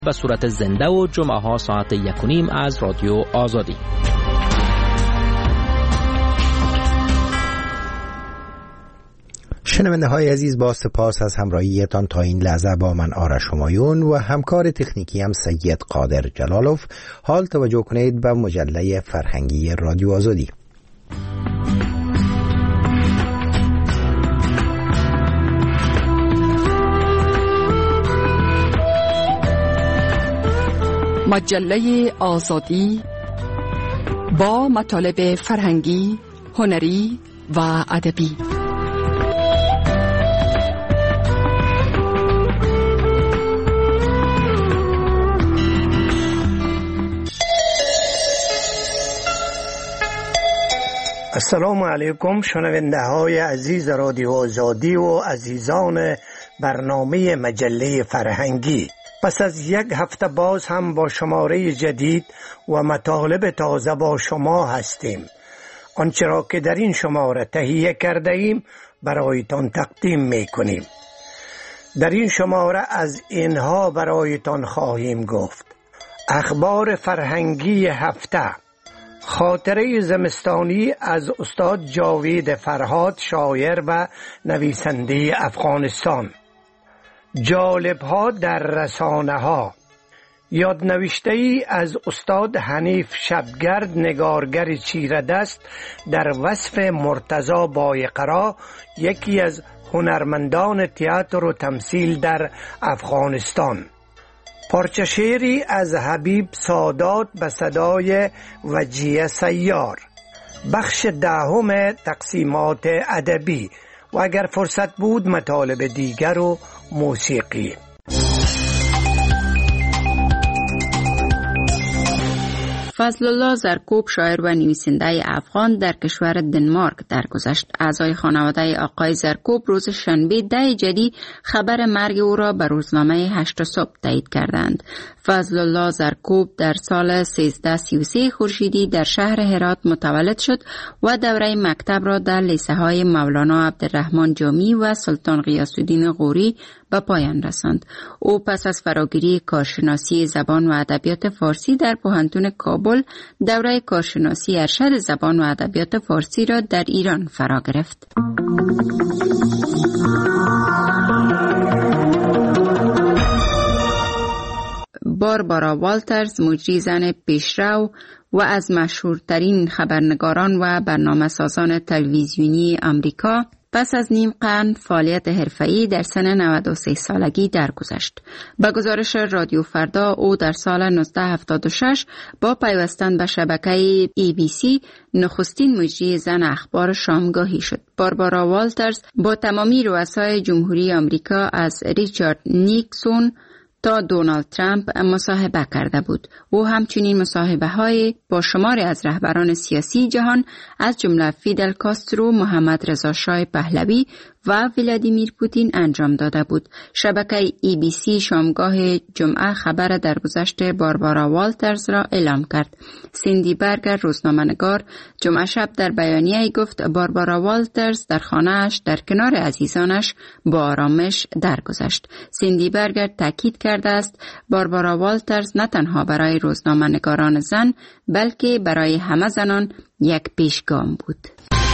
به صورت زنده و جمعه ها ساعت 1:30 از رادیو آزادی. شنونده های عزیز، با سپاس از همراهیتان تا این لحظه با من آرش همایون و همکار تکنیکی هم سید قادر جلالوف. حال توجه کنید به مجله فرهنگی رادیو آزادی. مجله آزادی با مطالب فرهنگی، هنری و ادبی. السلام علیکم شنونده های عزیز رادیو آزادی و عزیزان برنامه مجله فرهنگی. پس از یک هفته باز هم با شماره جدید و مطالب تازه با شما هستیم. آنچه را که در این شماره تهیه کرده ایم برایتان تقدیم می کنیم. در این شماره از اینها برایتان خواهیم گفت: اخبار فرهنگی هفته، خاطره زمستانی از استاد جاوید فرهاد، شاعر و نویسنده افغانستان، جالب‌ها در رسانه‌ها، یادنوشته‌ای از استاد حنیف شبگرد، نگارگر چیره‌دست، در وصف مرتضی بایقرا، یکی از هنرمندان تئاتر و تمثیل در افغانستان، پارچه شعری از حبیب سادات به صدای وجیه سیار، بخش دهم تقسیمات ادبی و اگر فرصت بود مطالب دیگر و موسیقی. فضل الله زرکوب، شاعر و نویسنده افغان، در کشور دنمارک درگذشت. اعضای خانواده آقای زرکوب روز شنبه 10 جدی خبر مرگ او را به روزنامه 8 صبح تایید کردند. فضل الله زرکوب در سال 1333 خورشیدی در شهر هرات متولد شد و دوره مکتب را در لیسه های مولانا عبدالرحمن جامی و سلطان غیاث الدین غوری به پایان رساند. او پس از فراگیری کارشناسی زبان و ادبیات فارسی در پوهنتون کابل، دوره کارشناسی ارشد زبان و ادبیات فارسی را در ایران فرا گرفت. باربارا والترز، مجری زن پیشرو و از مشهورترین خبرنگاران و برنامه‌سازان تلویزیونی آمریکا، پس از نیم قرن فعالیت حرفه‌ای در سن 93 سالگی درگذشت. به گزارش رادیو فردا، او در سال 1976 با پیوستن به شبکه ABC نخستین مجری زن اخبار شامگاهی شد. باربارا والترز با تمامی رؤسای جمهوری آمریکا از ریچارد نیکسون تا دونالد ترامپ مصاحبه کرده بود. او همچنین مصاحبه‌های با شماری از رهبران سیاسی جهان از جمله فیدل کاسترو، محمد رضا شاه پهلوی و ولادیمیر پوتین انجام داده بود. شبکه ABC شامگاه جمعه خبر درگذشت باربارا والترز را اعلام کرد. سیندی برگر، روزنامه‌نگار، جمعه شب در بیانیه‌ای گفت باربارا والترز در خانه‌اش در کنار عزیزانش با آرامش درگذشت. سیندی برگر تاکید کرده است باربارا والترز نه تنها برای روزنامه‌نگاران زن بلکه برای همه زنان یک پیشگام بود.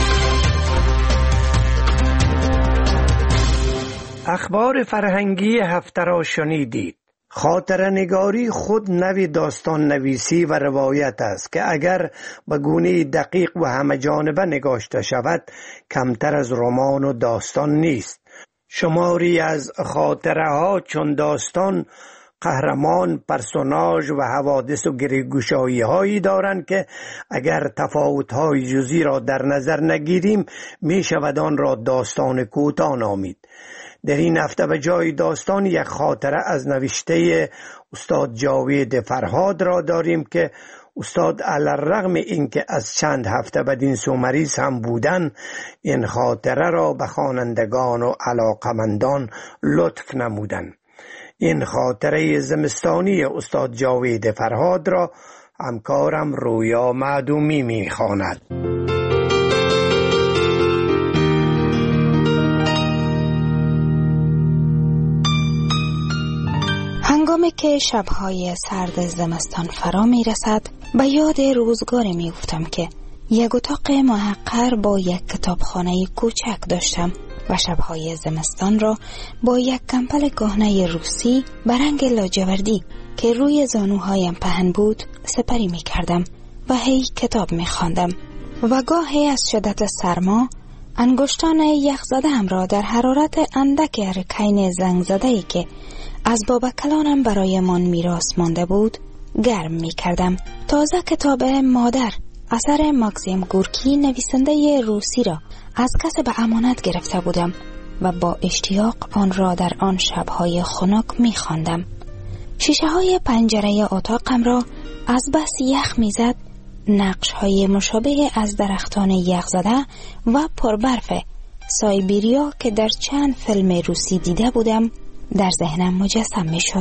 اخبار فرهنگی هفته را شنیدید. خاطره نگاری خود نوی داستان نویسی و روایت است که اگر به گونه دقیق و همه جانبه نگاشته شود کمتر از رمان و داستان نیست. شماری از خاطره ها چون داستان، قهرمان، پرسوناژ و حوادث و گریگوشایی هایی دارند که اگر تفاوت های جزئی را در نظر نگیریم می شود آن را داستان کوتاه نامید. در این هفته به جای داستان یک خاطره از نوشته استاد جاوید فرهاد را داریم که استاد علی‌الرغم اینکه از چند هفته بدین سو مریض هم بودن، این خاطره را به خوانندگان و علاقمندان لطف نمودند. این خاطره زمستانی استاد جاوید فرهاد را همکارم رویا معدومی می‌خواند. هنگام هنگامی که شبهای سرد زمستان فرا می رسد به یاد روزگاری می افتم که یک اتاق محقر با یک کتابخانه کوچک داشتم و شبهای زمستان را با یک کمپل کهنه روسی به رنگ لاجوردی که روی زانوهایم پهن بود سپری می کردم و هی کتاب می خواندم و گاهی از شدت سرما انگشتان یخزده هم را در حرارت اندک ارکین زنگ زده‌ای که از بابا کلانم برای من میراث مانده بود گرم می کردم. تازه کتاب مادر اثر ماکسیم گورکی نویسنده روسی را از کسی به امانت گرفته بودم و با اشتیاق آن را در آن شبهای خنک می خواندم. شیشه های پنجره اتاقم را از بس یخ می زد نقش های مشابه از درختان یخزده و پربرف سایبیریا که در چند فیلم روسی دیده بودم در ذهنم مجسم می شد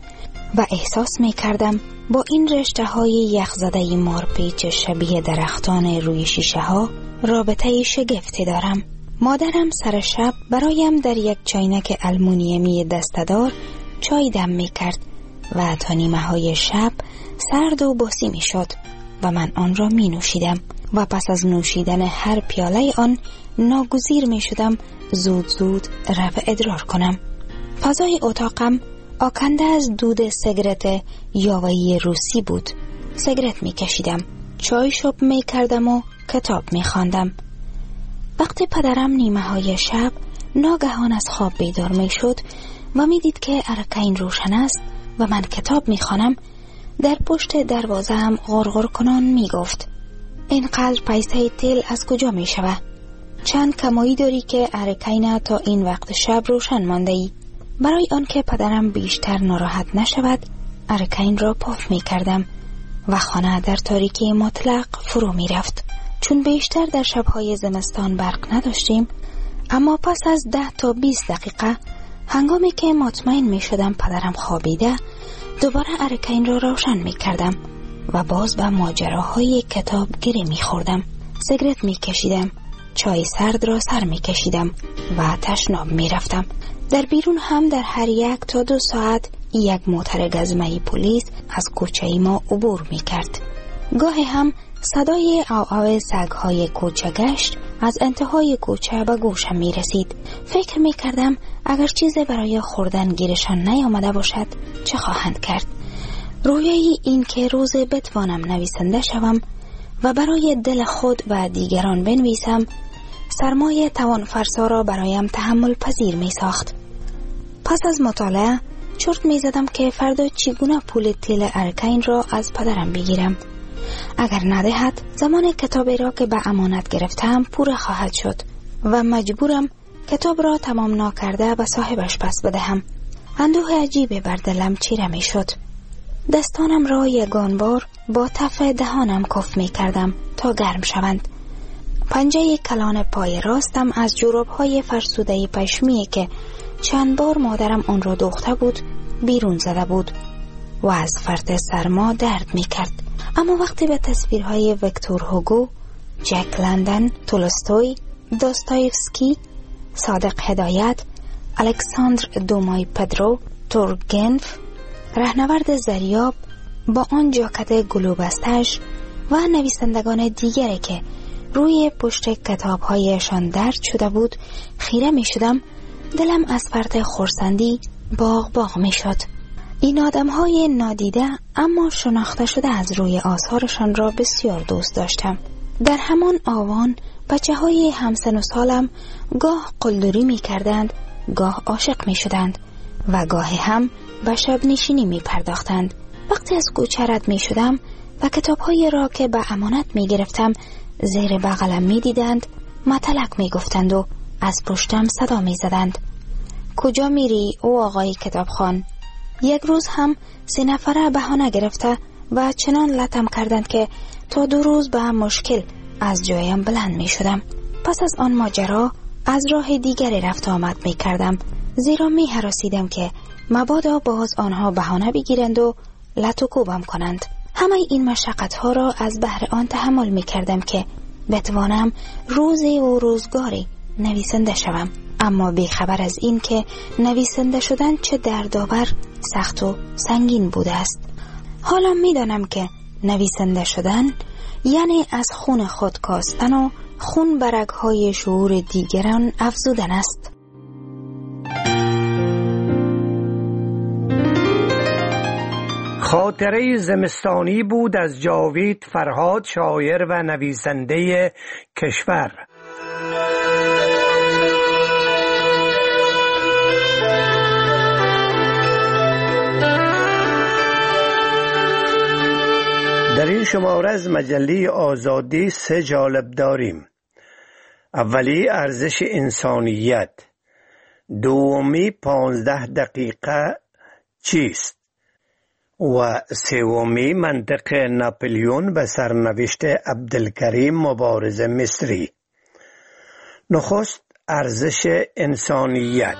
و احساس می کردم با این رشته های یخزده مارپیچ شبیه درختان روی شیشه ها رابطه شگفتی دارم. مادرم سر شب برایم در یک چاینک المونیمی دسته‌دار چای دم می کرد و تا نیمه های شب سرد و باسی می شد و من آن را می نوشیدم و پس از نوشیدن هر پیاله آن ناگزیر می شدم زود زود رفع ادرار کنم. فضای اتاقم آکنده از دود سیگرت یاوه‌ای روسی بود. سیگرت می کشیدم، چای شب می کردم و کتاب می خواندم. وقتی پدرم نیمه های شب ناگهان از خواب بیدار می شد و می دید که ارکین روشن است و من کتاب می خوانم، در پشت دروازه هم غرغر کنان می گفت اینقدر پیسه تیل از کجا می شود؟ چند کمایی داری که ارکین تا این وقت شب روشن مانده ای؟ برای آنکه پدرم بیشتر ناراحت نشود ارکین را پاف می کردم و خانه در تاریکی مطلق فرو می رفت. چون بیشتر در شبهای زمستان برق نداشتیم، اما پس از 10 تا 20 دقیقه هنگامی که مطمئن می شدم پدرم خوابیده دوباره ارکین را روشن می کردم و باز به ماجراهای کتاب گره می خوردم. سیگرت می کشیدم، چای سرد را سر می کشیدم و تشناب می رفتم. در بیرون هم در هر 1 تا 2 ساعت یک موتر گزمه پلیس از کوچه ما عبور می کرد. گاهی هم صدای آو سگ‌های کوچه گشت از انتهای کوچه به گوشم می رسید. فکر می کردم اگر چیزی برای خوردن گیرشان نیامده باشد چه خواهند کرد. رویای این که روزی بتوانم نویسنده شوم و برای دل خود و دیگران بنویسم سرمایه توان فرسا را برایم تحمل پذیر می ساخت. پس از مطالعه چرت می زدم که فردا چگونه پول تیل ارکین را از پدرم بگیرم. اگر ندهد زمان کتابی را که به امانت گرفتم پوره خواهد شد و مجبورم کتاب را تمام ناکرده به صاحبش پس بدهم. اندوه عجیبی بر دلم چیره می شد. دستانم را یگان بار با تف دهانم کف می کردم تا گرم شوند. پنجه کلان پای راستم از جوراب‌های فرسوده پشمی که چند بار مادرم آن را دوخته بود بیرون زده بود و از فرط سرما درد می کرد. اما وقتی به تصویرهای ویکتور هوگو، جک لندن، تولستوی، داستایفسکی، صادق هدایت، الکساندر دومای پدرو، تورگنف، رهنورد زریاب با آن جاکت گلوبستش و نویسندگان دیگری که روی پشت کتابهایشان درد شده بود خیره می شدم، دلم از فرط خرسندی باغ می شد. این آدم‌های نادیده اما شناخته شده از روی آثارشان را بسیار دوست داشتم. در همان آوان بچه‌های همسن و سالم گاه قلدری می کردند، گاه عاشق می شدند و گاهی هم به شب نشینی می پرداختند. وقتی از کوچه رد می شدم و کتاب‌های را که به امانت می گرفتم زیر بغلم می دیدند، مطلق می گفتند و از پشتم صدا می زدند. کجا میری او آقای کتابخوان؟ یک روز هم 3 نفره بهانه گرفته و چنان لطم کردند که تا 2 روز به مشکل از جایم بلند می شدم. پس از آن ماجرا از راه دیگری رفت آمد می کردم، زیرا می هراسیدم که مبادا باز آنها بهانه بگیرند و لط و کوبم کنند. همه این مشقت ها را از بهر آن تحمل می کردم که بتوانم روزی و روزگاری نویسنده شوم. اما بیخبر از این که نویسنده شدن چه دردآور، سخت و سنگین بوده است. حالا میدانم که نویسنده شدن یعنی از خون خود کاستن و خون بر رگ‌های شعور دیگران افزودن است. خاطره زمستانی بود از جاوید فرهاد، شاعر و نویسنده کشور. در این شماره از مجله آزادی 3 جالب داریم. اولی ارزش انسانیت، دومی 15 دقیقه چیست و سومی منطق ناپلیون به سرنوشت عبدالکریم مبارز مصری. نخست ارزش انسانیت.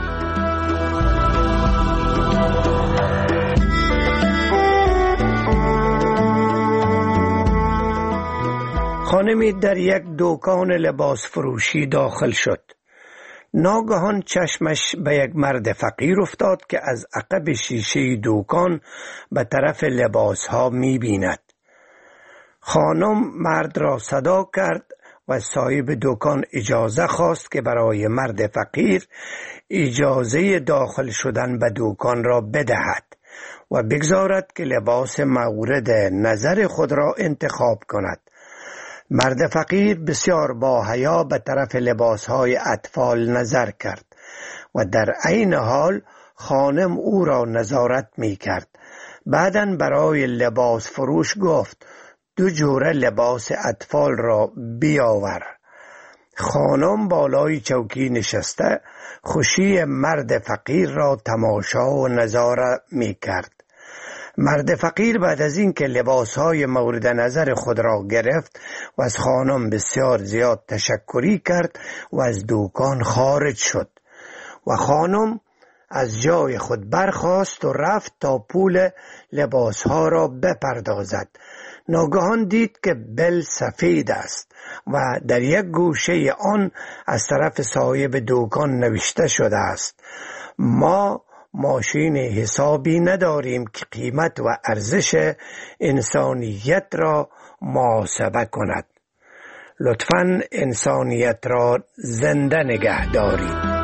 خانمی در یک دکان لباس فروشی داخل شد. ناگهان چشمش به یک مرد فقیر افتاد که از عقب شیشه دکان به طرف لباس ها می بیند. خانم مرد را صدا کرد و صاحب دکان اجازه خواست که برای مرد فقیر اجازه داخل شدن به دکان را بدهد و بگذارد که لباس مورد نظر خود را انتخاب کند. مرد فقیر بسیار با حیا به طرف لباسهای اطفال نظر کرد و در عین حال خانم او را نظارت می کرد. بعداً برای لباس فروش گفت 2 جوره لباس اطفال را بیاور. خانم بالای چوکی نشسته خوشی مرد فقیر را تماشا و نظاره می کرد. مرد فقیر بعد از این که لباسهای مورد نظر خود را گرفت و از خانم بسیار زیاد تشکری کرد و از دکان خارج شد و خانم از جای خود برخاست و رفت تا پول لباسها را بپردازد. ناگهان دید که بل سفید است و در یک گوشه آن از طرف صاحب دکان نوشته شده است: ما ماشین حسابی نداریم که قیمت و ارزش انسانیت را محاسبه کند. لطفاً انسانیت را زنده نگه دارید.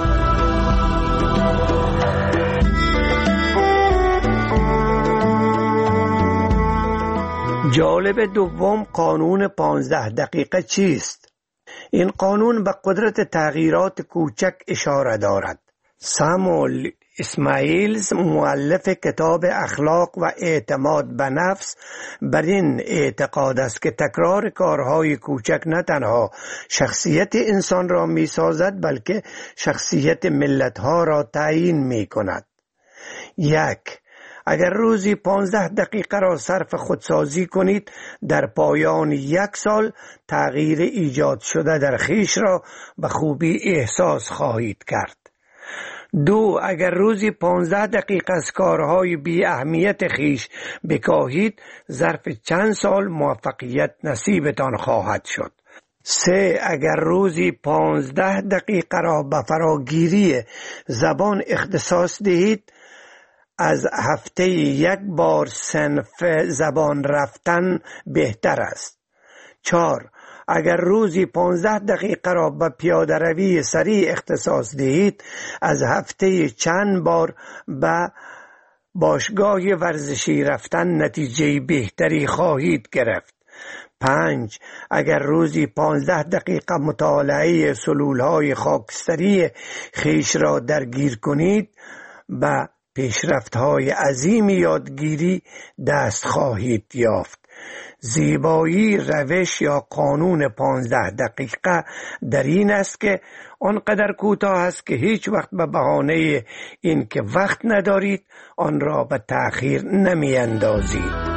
جالب دوم قانون 15 دقیقه چیست؟ این قانون به قدرت تغییرات کوچک اشاره دارد. ساموئل اسماعیلز مؤلف کتاب اخلاق و اعتماد به نفس بر این اعتقاد است که تکرار کارهای کوچک نه تنها شخصیت انسان را می سازد بلکه شخصیت ملتها را تعیین می کند. 1. اگر روزی 15 دقیقه را صرف خودسازی کنید، در پایان 1 سال تغییر ایجاد شده در خویش را به خوبی احساس خواهید کرد. 2. اگر روزی 15 دقیقه از کارهای بی اهمیت خویش بکاهید، ظرف چند سال موفقیت نصیبتان خواهد شد. 3. اگر روزی 15 دقیقه را به فراگیری زبان اختصاص دهید، از هفته 1 بار صنف زبان رفتن بهتر است. 4. اگر روزی 15 دقیقه را به پیاده روی سریع اختصاص دهید، از هفته چند بار به باشگاه ورزشی رفتن نتیجه بهتری خواهید گرفت. 5. اگر روزی 15 دقیقه مطالعه سلولهای خاکستری خویش را درگیر کنید، به پیشرفت‌های عظیم یادگیری دست خواهید یافت. زیبایی روش یا قانون 15 دقیقه در این است که آنقدر کوتاه است که هیچ وقت به بهانه این که وقت ندارید آن را به تأخیر نمی اندازید.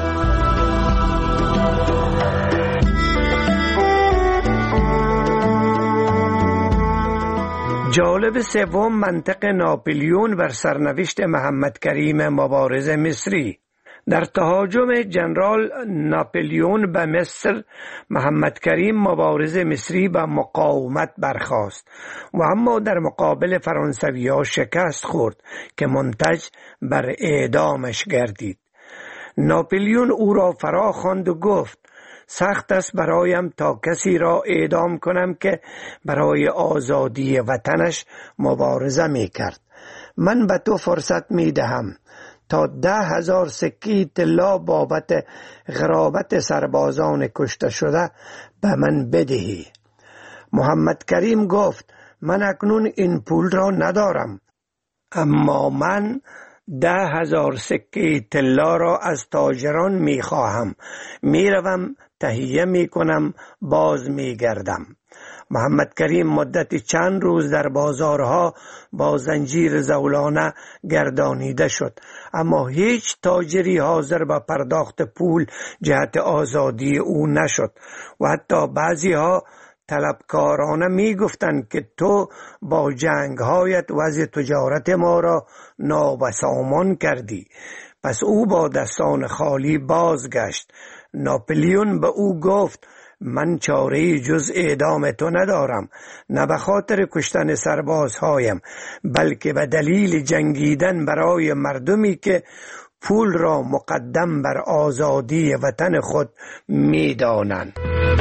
جالب سوم منطق ناپلیون بر سرنوشت محمد کریم مبارز مصری. در تهاجم جنرال ناپلیون به مصر، محمد کریم مبارز مصری به مقاومت برخاست و اما در مقابل فرانسوی‌ها شکست خورد که منتج بر اعدامش گردید. ناپلیون او را فرا خواند و گفت سخت است برایم تا کسی را اعدام کنم که برای آزادی وطنش مبارزه می کرد. من به تو فرصت می دهم تا 10,000 سکه طلا بابت غرابت سربازان کشته شده به من بدهی. محمد کریم گفت من اکنون این پول را ندارم، اما من 10,000 سکه طلا را از تاجران می خواهم. می روم، تهیه می کنم، باز می گردم. محمد کریم مدت چند روز در بازارها با زنجیر زولانه گردانیده شد، اما هیچ تاجری حاضر به پرداخت پول جهت آزادی او نشد و حتی بعضی ها طلبکارانه می گفتند که تو با جنگهایت وضع تجارت ما را نابسامان کردی. پس او با دستان خالی بازگشت. ناپلیون به او گفت من چاره‌ای جز اعدام تو ندارم، نه به خاطر کشتن سربازهایم، بلکه به دلیل جنگیدن برای مردمی که پول را مقدم بر آزادی وطن خود می دانند.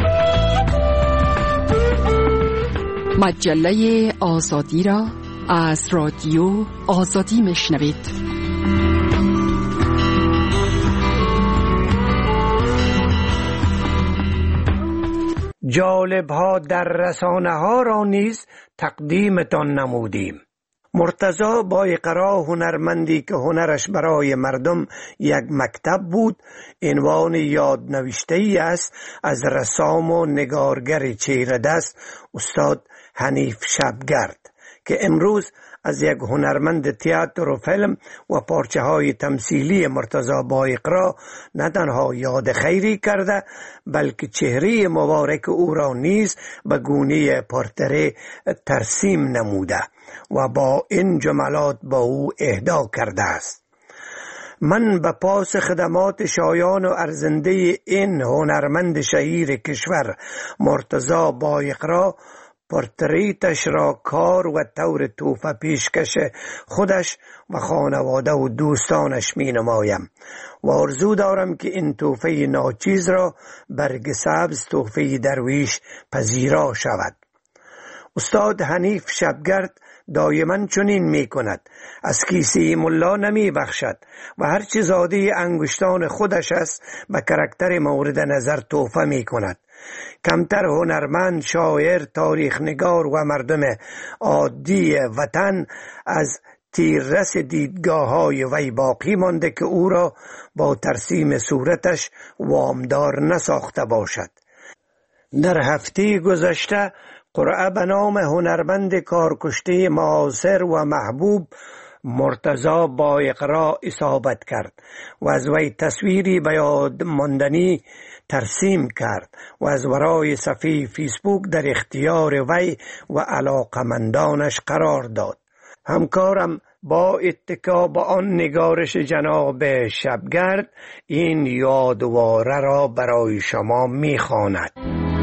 مجله آزادی را از رادیو آزادی میشنوید. جالب ها در رسانه ها را نیز تقدیمتان نمودیم. مرتضی بایقرا، هنرمندی که هنرش برای مردم یک مکتب بود، عنوان یادنوشته‌ای است از رسام و نگارگر چیره دست استاد حنیف شبگرد که امروز از یک هنرمند تئاتر و فیلم و پارچه های تمثیلی مرتضی بایقرا نه تنها یاد خیری کرده، بلکه چهره مبارک او را نیز به گونه پورتره ترسیم نموده و با این جملات با او اهدا کرده است: من به پاس خدمات شایان و ارزنده این هنرمند شهیر کشور مرتضی بایقرا پورتریتش را کار و طور تحفه پیشکش خودش و خانواده و دوستانش می نمایم و آرزو دارم که این تحفه ناچیز را برگ سبز تحفه درویش پذیرا شود. استاد حنیف شبگرد دایما چنین می کند، از کیسه ملا نمی بخشد و هر چه زاده انگشتان خودش است به کرکتر مورد نظر تحفه می کند. کمتر هنرمند، شاعر، تاریخ نگار و مردم عادی وطن از تیررس دیدگاه های وی باقی مانده که او را با ترسیم صورتش وامدار نساخته باشد. در هفته گذشته قرعه به نام هنرمند کارکشته معاصر و محبوب مرتضی بایقرا اصابت کرد و از وی تصویری به یاد ماندنی ترسیم کرد و از ورای صفحه فیسبوک در اختیار وی و علاقمندانش قرار داد. همکارم با اتکا به آن نگارش جناب شبگرد این یادواره را برای شما می‌خواند.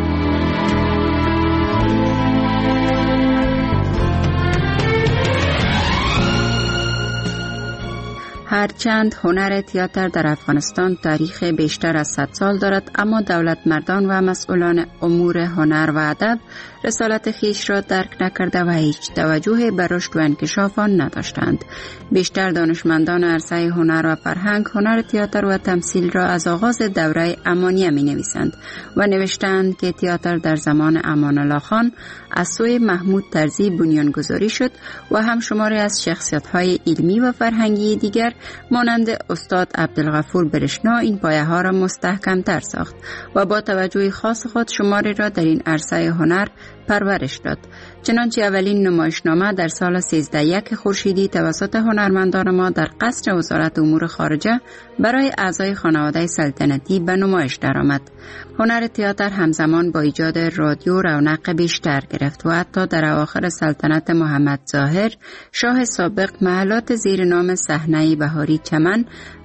هرچند هنر تئاتر در افغانستان تاریخ بیشتر از 100 سال دارد، اما دولت مردان و مسئولان امور هنر و ادب رسالت خیش را درک نکرده و هیچ توجه به رشد و انکشاف آن نداشتند. بیشتر دانشمندان عرصه هنر و فرهنگ هنر تئاتر و تمثیل را از آغاز دوره امانیه می نویسند و نوشتند که تئاتر در زمان امان الله خان از سوی محمود طرزی بنیانگذاری شد و هم شماری از شخصیت‌های علمی و فرهنگی دیگر مانند استاد عبدالغفور برشنا این پایه ها را مستحکم تر ساخت و با توجه خاص خود شماری را در این عرصه هنر پرورش داد. چنانچه اولین نمایشنامه در سال 1301 خورشیدی توسط هنرمندان ما در قصر وزارت امور خارجه برای اعضای خانواده سلطنتی به نمایش درآمد. هنر تئاتر همزمان با ایجاد رادیو رونق بیشتر گرفت و حتی در اواخر سلطنت محمد ظاهر شاه سابق محلات زیر نام صحنه بهاری چمن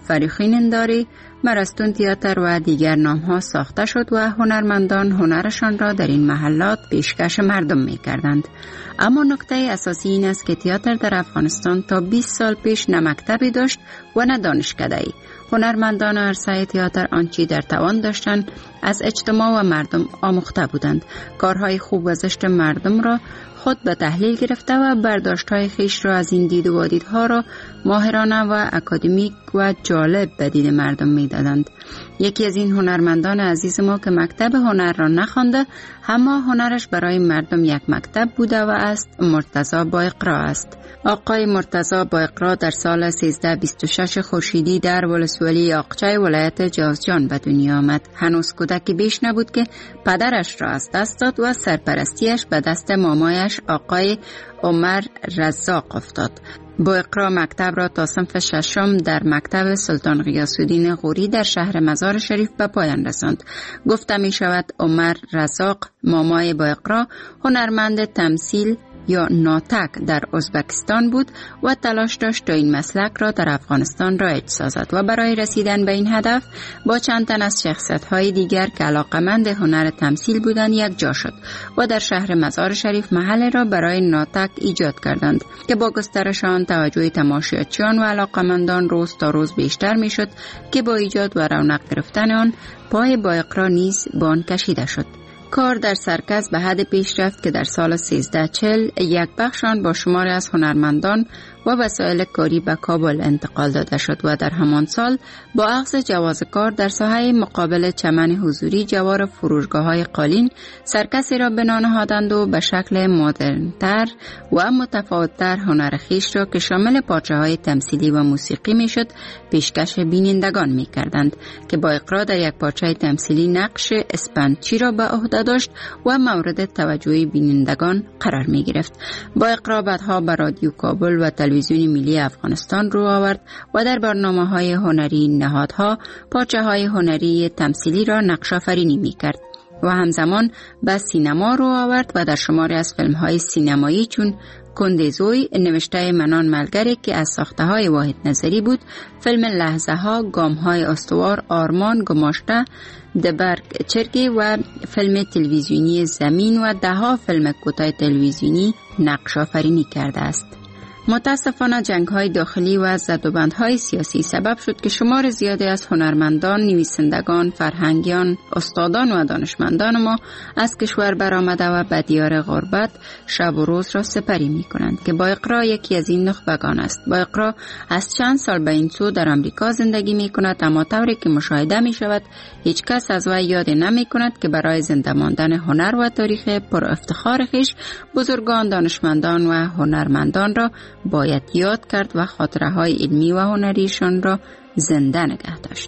فریخین انداری، مرستون تئاتر و دیگر نام‌ها ساخته شد و هنرمندان هنرشان را در این محلات پیشکش مردم می‌کردند. اما نکته اساسی این است که تئاتر در افغانستان تا 20 سال پیش نه مکتبی داشت و نه دانشکده‌ای. هنرمندان عرصه تئاتر آنچه در توان داشتند از اجتماع و مردم آموخته بودند. کارهای خوب و زشت مردم را خود به تحلیل گرفته و برداشت‌های خیش را از این دید و دیدها را ماهرانه و اکادمیک و جالب به دید مردم می‌دادند. یکی از این هنرمندان عزیز ما که مکتب هنر را نخوانده اما هنرش برای مردم یک مکتب بوده و است، مرتضی بااقرا است. آقای مرتضی بااقرا در سال 1326 خورشیدی در ولسوالی آقچای ولایت جوزجان به دنیا آمد. هنوز کودکی بیش نبود که پدرش را از دست داد و سرپرستیش به دست مامایش آقای عمر رزاق افتاد. بااقرا مکتب را تا صنف ششم در مکتب سلطان غیاث‌الدین غوری در شهر مزار شریف به پایان رساند. گفته می شود عمر رزاق مامای بااقرا هنرمند تمثیل یا ناطق در ازبکستان بود و تلاش داشت تا این مسلک را در افغانستان رایج سازد و برای رسیدن به این هدف با چند تن از شخصیت‌های دیگر که علاقه‌مند هنر تمثیل بودند یک جا شد و در شهر مزار شریف محل را برای ناطق ایجاد کردند که با گسترش آن توجه تماشاچیان و علاقه‌مندان روز تا روز بیشتر می‌شد که با ایجاد و رونق گرفتن آن پای بااقرا نیز به آن کشیده شد. کار در سرکس به حد پیش رفت که در سال 1340 یک بخش آن با شماری از هنرمندان و وسایل کاری به کابل انتقال داده شد و در همان سال با اخذ جواز کار در ساحه مقابل چمن حضوری جوار فروشگاه‌های قالین سرکسی را بنا نهادند و به شکل مدرن‌تر و متفاوت‌تر هنر خویش را که شامل پارچه‌های تمثیلی و موسیقی میشد پیشکش بینندگان می‌کردند که بااقرا در یک پارچه تمثیلی نقش اسپندچی را به عهده داشت و مورد توجه بینندگان قرار می‌گرفت. بااقرا بعدها به رادیو کابل و تلویزیون ملی افغانستان رو آورد و در برنامه‌های هنری نهادها پارچه‌های هنری تمثیلی را نقش آفرینی می‌کرد و همزمان به سینما رو آورد و در شماری از فیلم‌های سینمایی چون کندزوی نوشته منان ملگری که از ساخته‌های واحد نظری بود، فیلم لحظه‌ها، گام‌های استوار، آرمان گماشته، دبرگ چرگی و فیلم تلویزیونی زمین و ده‌ها فیلم کوتاه تلویزیونی نقش آفرینی کرده است. متاسفانه جنگ‌های داخلی و زدوبندهای سیاسی سبب شد که شمار زیادی از هنرمندان، نویسندگان، فرهنگیان، استادان و دانشمندان ما از کشور برآمده و به دیار غربت شب و روز را سپری می‌کنند که بااقرا یکی از این نخبگان است. بااقرا از چند سال به این سو در آمریکا زندگی می‌کند، اما طوری که مشاهده می‌شود هیچ کس از وی یاد نمی‌کند که برای زنده ماندن هنر و تاریخ پر افتخار خویش بزرگان، دانشمندان و هنرمندان را باید یاد کرد و خاطره‌های علمی و هنریشان را زنده نگه داشت.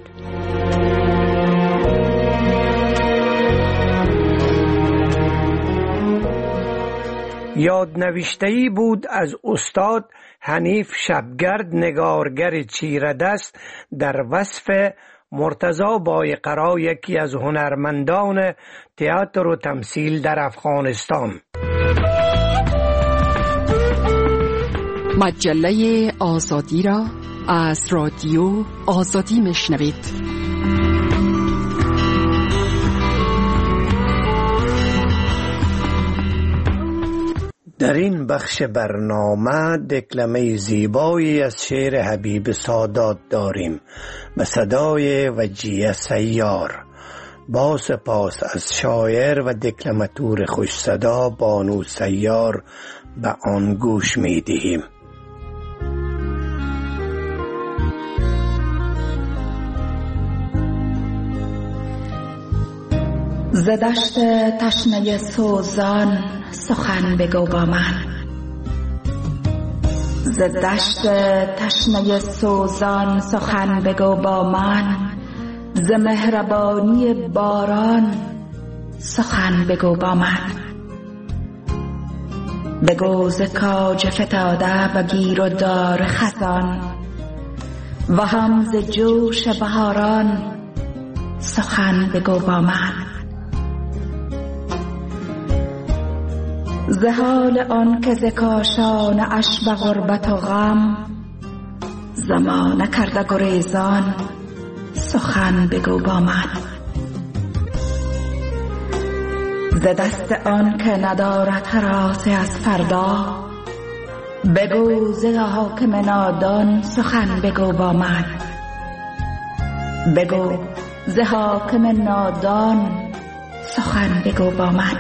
یادنوشته‌ای بود از استاد حنیف شبگرد، نگارگر چیردست، در وصف مرتضی بااقرا، یکی از هنرمندان تئاتر و تمثیل در افغانستان. مجله آزادی را از رادیو آزادی میشنوید. در این بخش برنامه دکلمه زیبایی از شعر حبیب سادات داریم به صدای وجیه سیار. با سپاس از شاعر و دکلماتور خوش صدا بانو سیار به آن گوش می دهیم. ز دشت تشنه سوزان سخن بگو با من، ز دشت تشنه سوزان سخن بگو با من، ز مهربانی باران سخن بگو با من. بگو ز کاج فتاده و گیر و دار خزان و هم ز جوش بهاران سخن بگو با من. ز حال آن که ز کاشان اش به غربت و غم، زمانه کرده گریزان سخن بگو با من. ز دست آن که ندارد هراسی از فردا، بگو ز حاکم نادان سخن بگو با من. بگو ز حاکم نادان سخن بگو با من.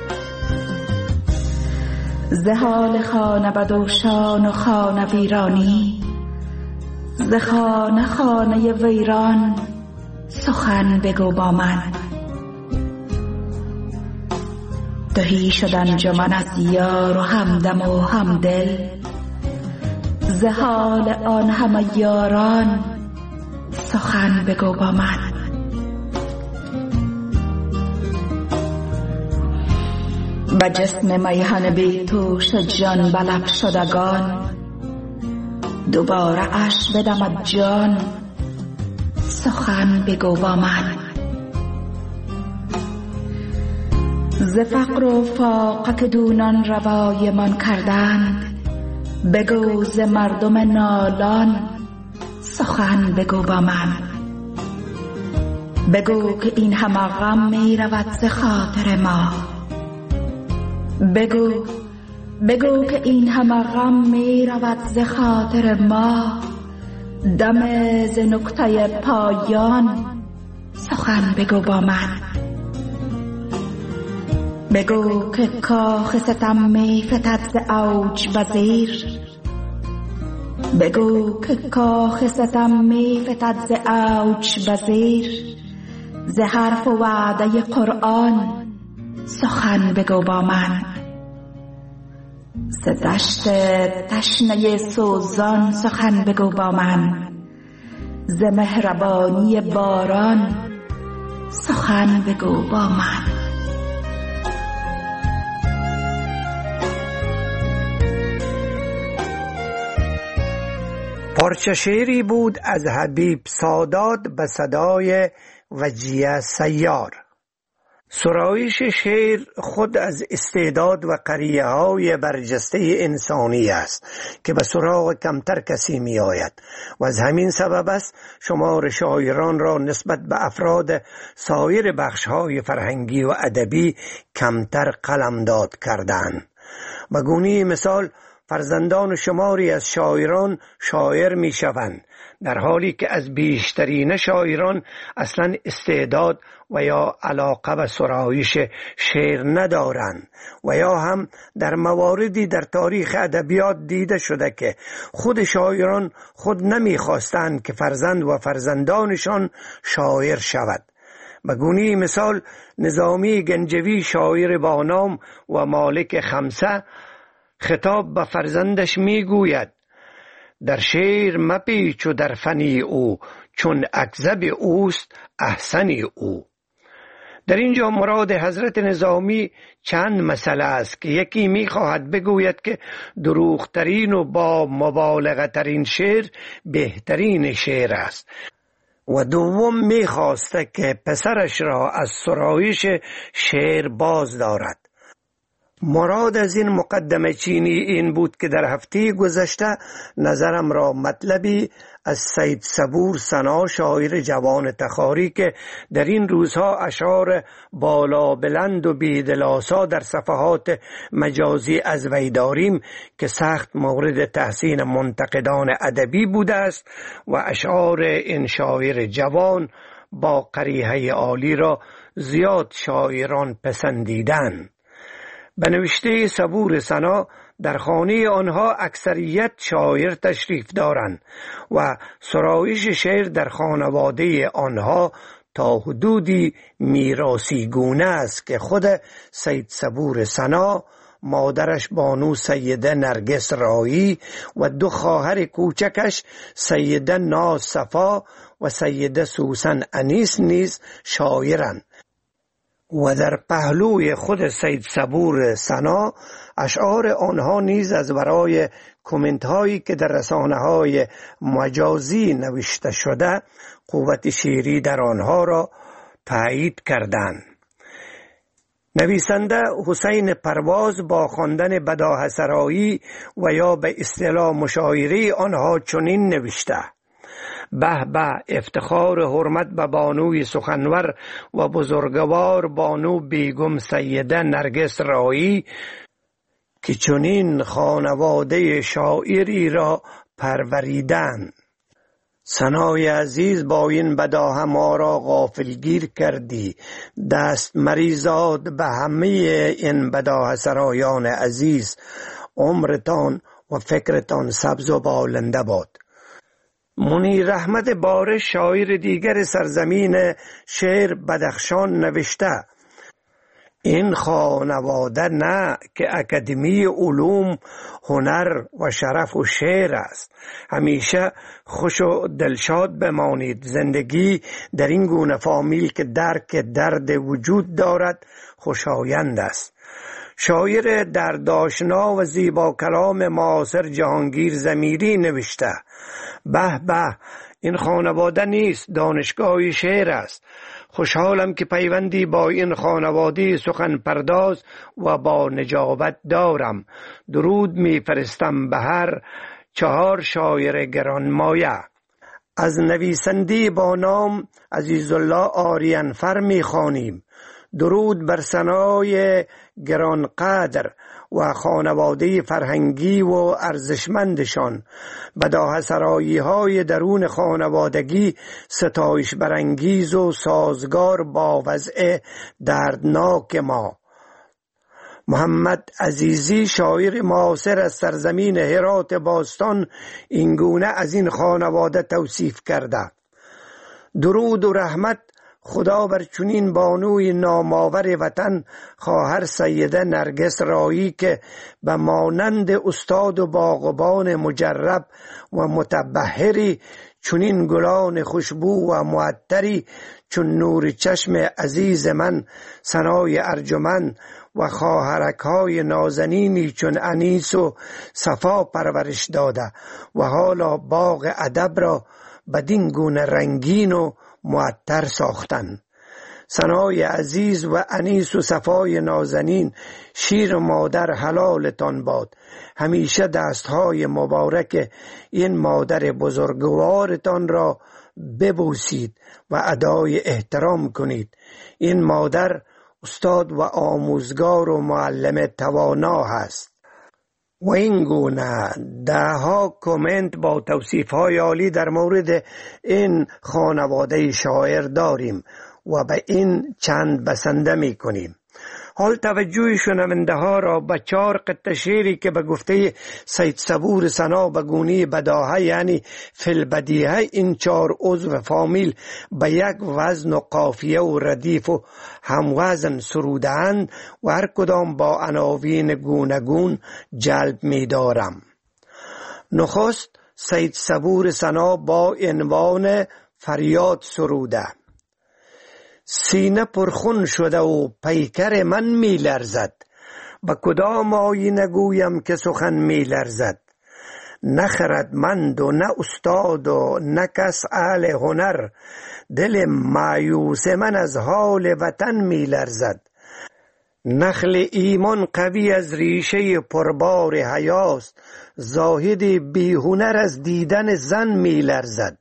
ز حال خانه بدوشان و خانه ویرانی، ز خانه خانه ویران سخن بگو با من. تهی شد انجمن از یار و همدم و همدل، ز حال آن همه یاران سخن بگو با من. به جسم میهن بی توش جان بلب شدگان، دوباره اش بدمد جان سخن بگو با من. ز فقر و فاقه که دونان روای من کردند، بگو ز مردم نالان سخن بگو با من. بگو که این همه غم می رود ز خاطر ما، بگو که این همه غم می رود ز خاطر ما. دم ز نقطه پایان سخن بگو با من. بگو که کاخ ستم می فتد ز اوج به زیر، بگو که کاخ ستم می فتد ز اوج به زیر. ز حرف و وعده قرآن سخن بگو با من. ز دشت تشنه سوزان سخن بگو با من. ز مهربانی باران سخن بگو با من. پارچه شعری بود از حبیب سادات به صدای وجیه سیار. سرایش شعر خود از استعداد و قریه های برجسته انسانی است که به سراغ کمتر کسی می آید و از همین سبب است شمار شاعران را نسبت به افراد سایر بخش های فرهنگی و ادبی کمتر قلمداد کردند. به گونه مثال فرزندان شماری از شاعران شاعر می شوند، در حالی که از بیشترین شاعران اصلا استعداد و یا علاقه به سرایش شعر ندارند و یا هم در مواردی در تاریخ ادبیات دیده شده که خود شاعران خود نمیخواستند که فرزند و فرزندانشان شاعر شود. به گونه مثال نظامی گنجوی شاعر با نام و مالک خمسه خطاب به فرزندش میگوید: در شعر مپیچ و در فنی او، چون اکذب اوست احسنی او. در اینجا مراد حضرت نظامی چند مسئله است که یکی میخواهد بگوید که دروغترین و با مبالغه ترین شعر بهترین شعر است و دوم میخواسته که پسرش را از سرایش شعر باز دارد. مراد از این مقدمه چینی این بود که در هفته گذشته نظرم را مطلبی از سید صبور ثنا شاعر جوان تخاری که در این روزها اشعار بالا بلند و بیدلاسا در صفحات مجازی از وی داریم که سخت مورد تحسین منتقدان ادبی بوده است و اشعار این شاعر جوان با قریحه عالی را زیاد شاعران پسندیدند. به نوشته صبور ثنا در خانه آنها اکثریت شاعر تشریف دارند و سرایش شعر در خانواده آنها تا حدودی میراثی گونه است که خود سید صبور ثنا، مادرش بانو سیده نرگس رایی و دو خواهر کوچکش سیده ناز صفا و سیده سوسن انیس نیز شاعرند و در پهلوی خود سید صبور ثنا اشعار آنها نیز از برای کامنت هایی که در رسانه های مجازی نوشته شده قوت شعری در آنها را تایید کردند. نویسنده حسین پرواز با خواندن بداهه سرایی و یا به اصطلاح مشاعره آنها چنین نوشته: به به، افتخار حرمت به بانوی سخنور و بزرگوار بانو بیگم سیده نرگس رایی که چنین خانواده شاعری را پروریدند. ثنای عزیز، با این بداهه ما را غافلگیر کردی. دست مریزاد به همه این بداهه سرایان عزیز. عمرتان و فکرتان سبز و بالنده باد. منیر احمد بارش، شاعر دیگر سرزمین شعر بدخشان، نوشته: این خانواده نه که اکادمی علوم، هنر و شرف و شعر است. همیشه خوش و دلشاد بمانید. زندگی در این گونه فامیل که درک درد وجود دارد خوشایند است. شاعر دردآشنا و زیبا کلام معاصر جهانگیر ضمیری نوشته: به به، این خانواده نیست، دانشگاه شعر است. خوشحالم که پیوندی با این خانواده سخن پرداز و با نجابت دارم. درود می فرستم به هر 4 شاعر گرانمایه. از نویسنده با نام عزیزالله آریانفر می خوانیم. درود بر ثنای گرانقدر و خانواده فرهنگی و ارزشمندشان. بداهه سرایی های درون خانوادگی ستایش برانگیز و سازگار با وضع دردناک ما. محمد عزیزی، شاعر معاصر از سرزمین هرات باستان، اینگونه از این خانواده توصیف کرده: درود و رحمت خدا بر چنین بانوی نامآور وطن، خواهر سیده نرگس رایی که به مانند استاد و باغبان مجرب و متبحری، چنین گلان خوشبو و معطری چون نور چشم عزیز من، ثنای ارجمند و خواهرک‌های نازنینی چون انیس و صفا پرورش داده و حالا باغ ادب را بدین گونه رنگین و معطر ساختن. ثنای عزیز و انیس و صفای نازنین، شیر مادر حلالتان باد. همیشه دستهای مبارک این مادر بزرگوارتان را ببوسید و ادای احترام کنید. این مادر استاد و آموزگار و معلم توانا هست. و این گونه دهها کامنت با توصیف‌های عالی در مورد این خانواده شاعر داریم و به این چند بسنده می کنیم. حال توجه شنونده ها را به 4 قطعه شعری که به گفته سید صبور ثنا به گونه بداهه یعنی فی‌البدیهه این 4 عضو فامیل به یک وزن و قافیه و ردیف و هموزن سروده‌اند و هر کدام با عناوین گوناگون جلب می دارم. نخست سید صبور ثنا با عنوان فریاد سروده: سینه پرخون شده و پیکر من می لرزد، به کدام آیینه گویم که سخن می لرزد. نه خردمند و نه استاد و نه کس اهل هنر، دل مایوس من از حال وطن می لرزد. نخل ایمان قوی از ریشه پربار حیاست، زاهد بی هنر از دیدن زن می لرزد.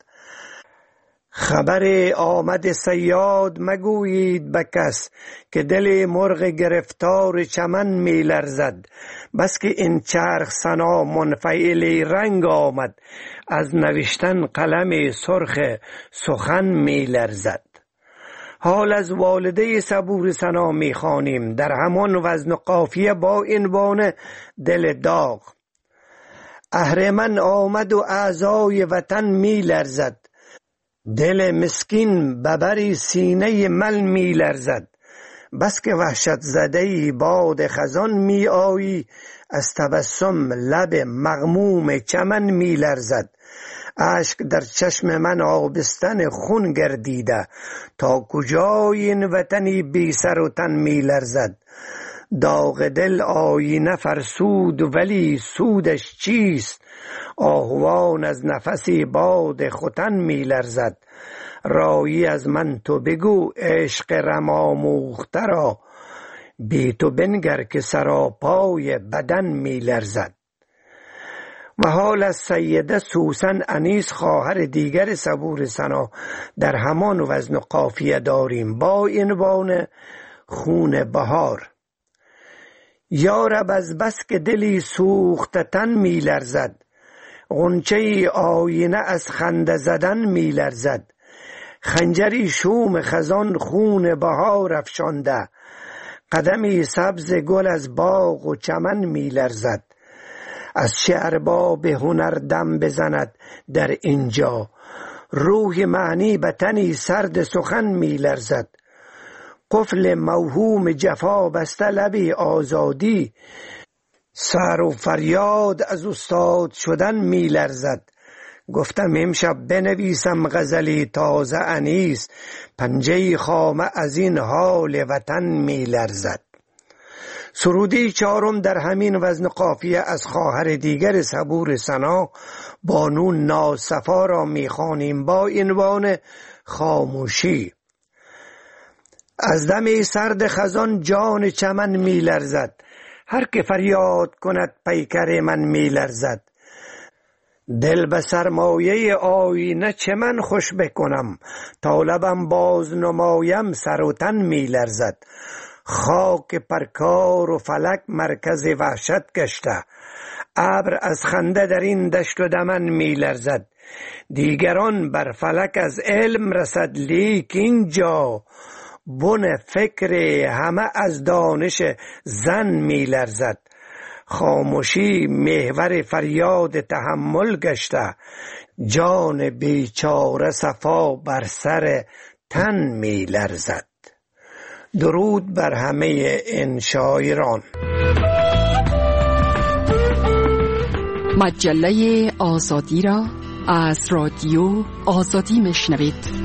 خبر آمد صیاد مگویید به کس، که دل مرغ گرفتار چمن می لرزد. بس که این چرخ ثنا منفعل رنگ آمد، از نوشتن قلم سرخ سخن می لرزد. حال از والده صبور ثنا می خوانیم در همان وزن و قافیه با عنوان دل داغ: اهرمن آمد و اعضای وطن می لرزد، دل مسکین ببری سینه مل می لرزد. بس که وحشت زده باد خزان می آیی، از تبسم لب مغموم چمن می لرزد. اشک در چشم من آبستن خون گردیده، تا کجای این وطنی بی سر و تن می لرزد. داغ دل آینه فرسود ولی سودش چیست، آهوان از نفسی باد ختن می لرزد. رایی از من تو بگو عشق رم آموخته را، بی تو بنگر که سراپای بدن می لرزد. و حال از سیده سوسن انیس خواهر دیگر صبور سنا در همان وزن و قافیه داریم با عنوان خون بهار. یارب از بس که دلی سوخته تن می لرزد، غنچه آینه از خنده زدن می لرزد. خنجری شوم خزان خون بهار افشانده، قدمی سبز گل از باغ و چمن می لرزد. از چه ارباب هنر دم بزند در اینجا، روح معنی به تنی سرد سخن می لرزد. قفل موهوم جفا بسته لبی آزادی، سر و فریاد از استاد شدن می لرزد. گفتم امشب بنویسم غزلی تازه انیس، پنجه خامه از این حال وطن می لرزد. سرودی چهارم در همین وزن قافیه از خواهر دیگر صبور سنا بانو ناصفا را می خوانیم با عنوان خاموشی. از دم سرد خزان جان چمن می لرزد، هر که فریاد کند پیکر من می لرزد. دل به سرمایه آینه چه من خوش بکنم، تا لبم باز نمایم سر و تن می لرزد. خاک پرکار و فلک مرکز وحشت گشته، ابر از خنده در این دشت و دمن می لرزد. دیگران بر فلک از علم رسد، لیک اینجا بن فکر همه از دانش زن می لرزد. خاموشی محور فریاد تحمل گشته، جان بیچاره صفا بر سر تن می لرزد. درود بر همه این شاعران. مجله آزادی را از رادیو آزادی میشنوید.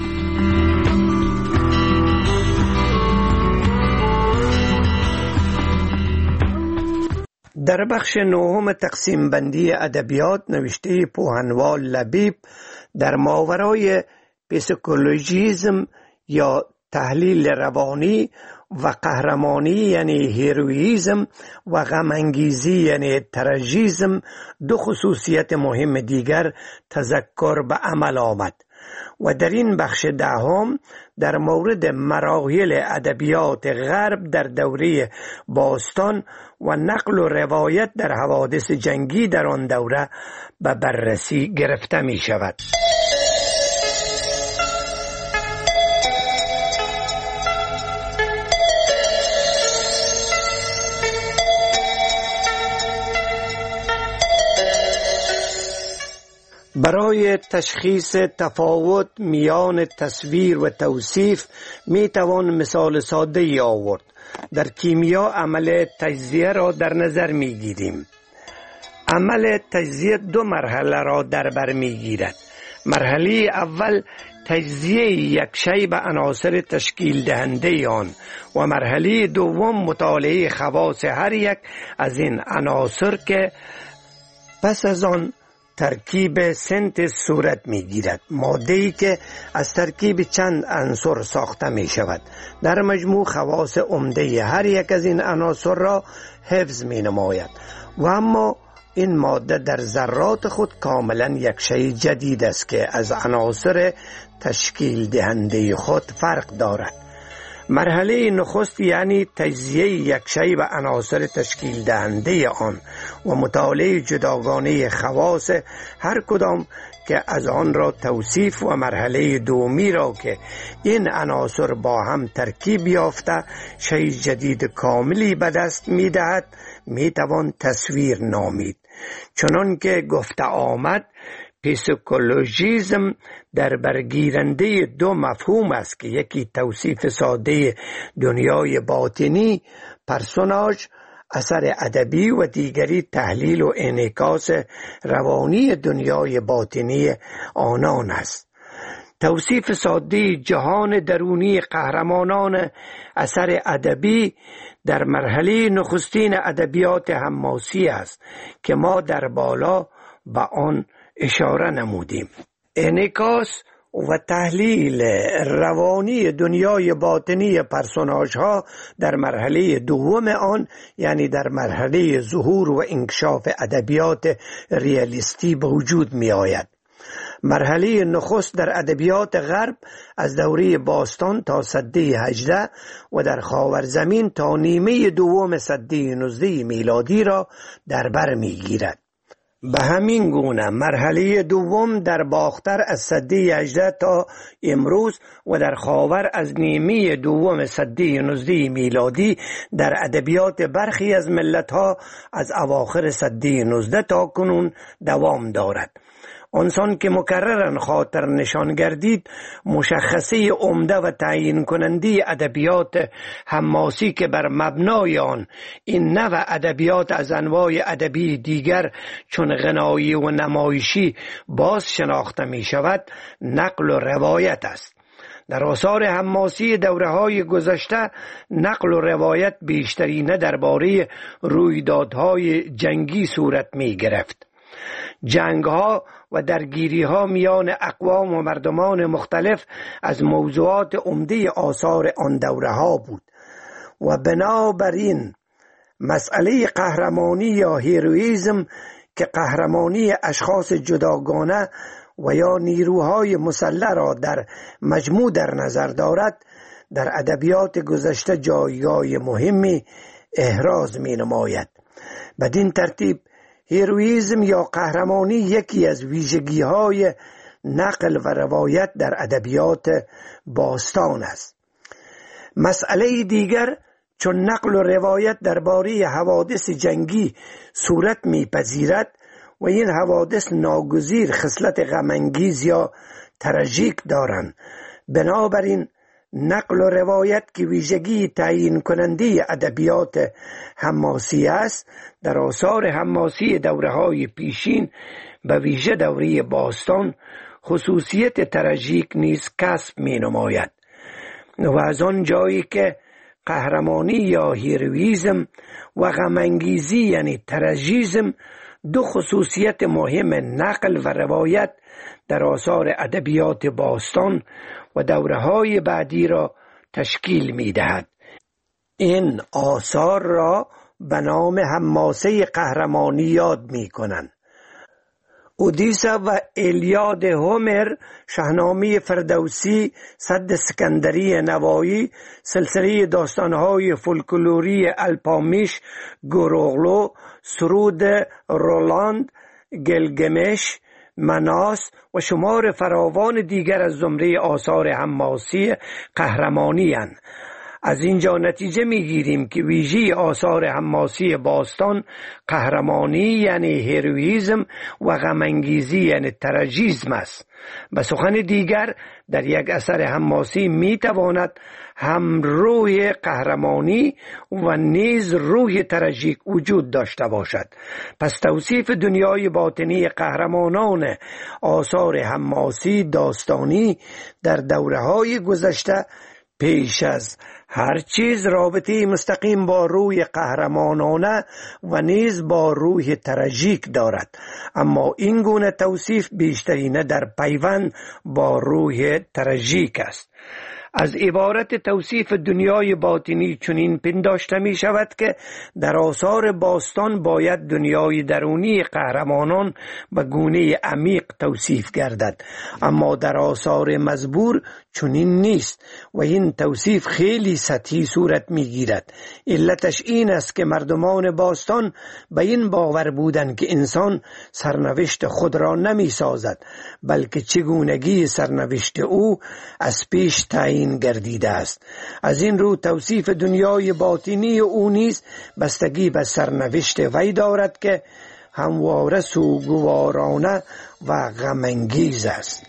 در بخش نهم تقسیم بندی ادبیات نوشته پوهنوال لبیب در ماورای پسیکولوژیزم یا تحلیل روانی و قهرمانی یعنی هیرویزم و غمانگیزی یعنی تراژیزم دو خصوصیت مهم دیگر تذکر به عمل آمد. و در این بخش دهم در مورد مراحل ادبیات غرب در دوره باستان و نقل و روایت در حوادث جنگی در آن دوره به بررسی گرفته می شود. برای تشخیص تفاوت میان تصویر و توصیف می توان مثال ساده ای آورد. در کیمیا عمل تجزیه را در نظر می گیریم. عمل تجزیه دو مرحله را در بر می گیرد. مرحله اول تجزیه یک شی به عناصر تشکیل دهنده آن و مرحله دوم مطالعه خواص هر یک از این عناصر که پس از آن ترکیب سنتز صورت می گیرد، ماده‌ای که از ترکیب چند عنصر ساخته می شود. در مجموع خواص عمده هر یک از این عناصر را حفظ می نماید و اما این ماده در ذرات خود کاملا یک شی جدید است که از عناصر تشکیل دهنده خود فرق دارد. مرحله نخست یعنی تجزیه یک شی به عناصر تشکیل دهنده آن و مطالعه جداگانه خواص هر کدام که از آن را توصیف و مرحله دومی را که این عناصر با هم ترکیب یافته شی جدید کاملی به دست می دهد می توان تصویر نامید. چنان که گفته آمد پسیکولوژیزم در برگیرنده دو مفهوم است که یکی توصیف ساده دنیای باطنی پرسوناژ اثر ادبی و دیگری تحلیل و انعکاس روانی دنیای باطنی آنان است. توصیف ساده جهان درونی قهرمانان اثر ادبی در مرحله نخستین ادبیات حماسی است که ما در بالا به آن اشاره نمودیم. انعکاس و تحلیل روانی دنیای باطنی پرسوناژ ها در مرحله دوم آن، یعنی در مرحله ظهور و انکشاف ادبیات ریالیستی به وجود می آید. مرحله نخست در ادبیات غرب از دوره باستان تا سده 18 و در خاورزمین تا نیمه دوم سده 19 میلادی را در بر می گیرد. به همین گونه مرحله دوم در باختر از سده 18 تا امروز و در خاور از نیمه دوم سده 19 میلادی در ادبیات برخی از ملت‌ها از اواخر سده 19 تا کنون دوام دارد. آنسان که مکررن خاطر نشان گردید، مشخصه عمده و تعیین کننده ادبیات حماسی که بر مبنای آن این نوع ادبیات از انواع ادبی دیگر چون غنایی و نمایشی باز شناخته می شود، نقل و روایت است. در آثار حماسی دوره‌های گذشته نقل و روایت بیشترینه درباره رویدادهای جنگی صورت می گرفت. جنگ‌ها و درگیری‌ها میان اقوام و مردمان مختلف از موضوعات عمده آثار آن دوره‌ها بود و بنابراین مسئله قهرمانی یا هیرویزم که قهرمانی اشخاص جداگانه و یا نیروهای مسلح را در مجموع در نظر دارد، در ادبیات گذشته جایگاه مهمی احراز می نماید. بدین ترتیب هیرویزم یا قهرمانی یکی از ویژگی‌های نقل و روایت در ادبیات باستان است. مسئله دیگر، چون نقل و روایت درباره حوادث جنگی صورت می‌پذیرد و این حوادث ناگزیر خصلت غم‌انگیز یا تراژیک دارند، بنابراین نقل و روایت که ویژگی تعیین کننده ادبیات حماسی است، در آثار حماسی دوره‌های پیشین به ویژه دوره باستان خصوصیت تراژیک نیز کسب می نماید و از آن جایی که قهرمانی یا هیرویزم و غم‌انگیزی یعنی تراژیزم دو خصوصیت مهم نقل و روایت در آثار ادبیات باستان و دوره‌های بعدی را تشکیل می‌دهد. این آثار را به نام حماسه قهرمانی یاد می‌کنند. اودیسه و ایلیاد هومر، شاهنامه فردوسی، سد اسکندری نوایی، سلسله داستان‌های فولکلوری الپامیش، گوروغلو، سرود رولاند، گلگمش، مناس و شمار فراوان دیگر از زمره آثار حماسی قهرمانی اند. از اینجا نتیجه میگیریم که ویژه آثار حماسی باستان قهرمانی یعنی هیرویزم و غم‌انگیزی یعنی تراژیسم است. به سخن دیگر، در یک اثر حماسی میتواند هم روح قهرمانی و نیز روح تراژیک وجود داشته باشد. پس توصیف دنیای باطنی قهرمانان آثار حماسی داستانی در دوره‌های گذشته پیش از هر چیز رابطه مستقیم با روح قهرمانانه و نیز با روح تراژیک دارد، اما این گونه توصیف بیشترینه در پیوند با روح تراژیک است. از عبارت توصیف دنیای باطنی چنین پنداشته می شود که در آثار باستان باید دنیای درونی قهرمانان به گونه عمیق توصیف گردد، اما در آثار مزبور چنین نیست و این توصیف خیلی سطحی صورت می گیرد. علتش این است که مردمان باستان به این باور بودند که انسان سرنوشت خود را نمی سازد، بلکه چگونگی سرنوشت او از پیش تعیین گردیده است. از این رو توصیف دنیای باطنی او نیز بستگی به سرنوشت وی دارد که همواره سوگوارانه و غم‌انگیز است.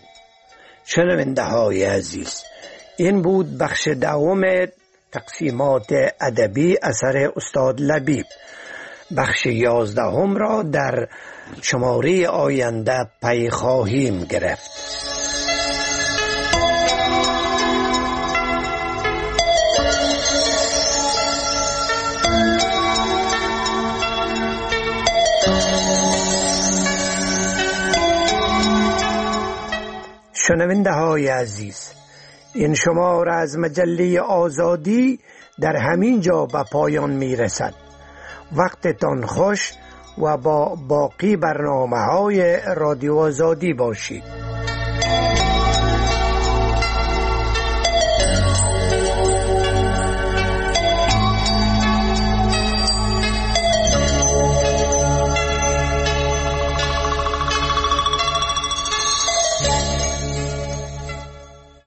شنونده های عزیز، این بود بخش دوم تقسیمات ادبی اثر استاد لبیب. بخش 11 را در شماره آینده پی خواهیم گرفت. شنونده های عزیز، این شماره از مجله آزادی در همین جا به پایان می رسد. وقتتان خوش و با باقی برنامه های رادیو آزادی باشید.